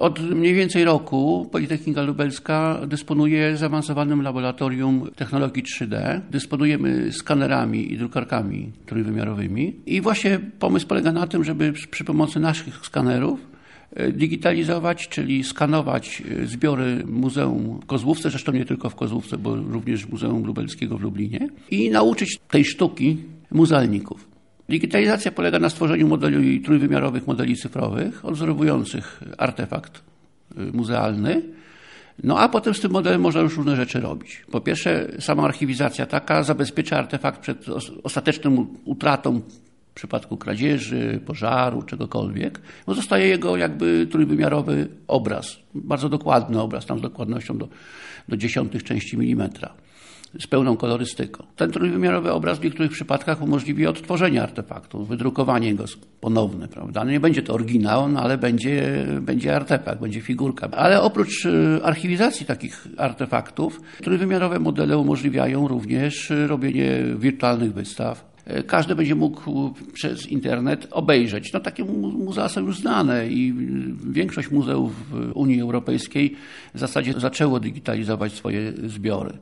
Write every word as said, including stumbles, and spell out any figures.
Od mniej więcej roku Politechnika Lubelska dysponuje zaawansowanym laboratorium technologii trzy D. Dysponujemy skanerami i drukarkami trójwymiarowymi. I właśnie pomysł polega na tym, żeby przy pomocy naszych skanerów digitalizować, czyli skanować zbiory Muzeum w Kozłówce, zresztą nie tylko w Kozłówce, bo również Muzeum Lubelskiego w Lublinie, i nauczyć tej sztuki muzealników. Digitalizacja polega na stworzeniu modeli trójwymiarowych, modeli cyfrowych, odwzorowujących artefakt muzealny, no a potem z tym modelem można już różne rzeczy robić. Po pierwsze, sama archiwizacja taka zabezpiecza artefakt przed ostateczną utratą w przypadku kradzieży, pożaru, czegokolwiek, bo zostaje jego jakby trójwymiarowy obraz, bardzo dokładny obraz, tam z dokładnością do, do dziesiątych części milimetra, z pełną kolorystyką. Ten trójwymiarowy obraz w niektórych przypadkach umożliwi odtworzenie artefaktu, wydrukowanie go ponowne, prawda? No nie będzie to oryginał, no ale będzie, będzie artefakt, będzie figurka. Ale oprócz archiwizacji takich artefaktów, trójwymiarowe modele umożliwiają również robienie wirtualnych wystaw. Każdy będzie mógł przez internet obejrzeć. No takie muzea są już znane i większość muzeów w Unii Europejskiej w zasadzie zaczęło digitalizować swoje zbiory.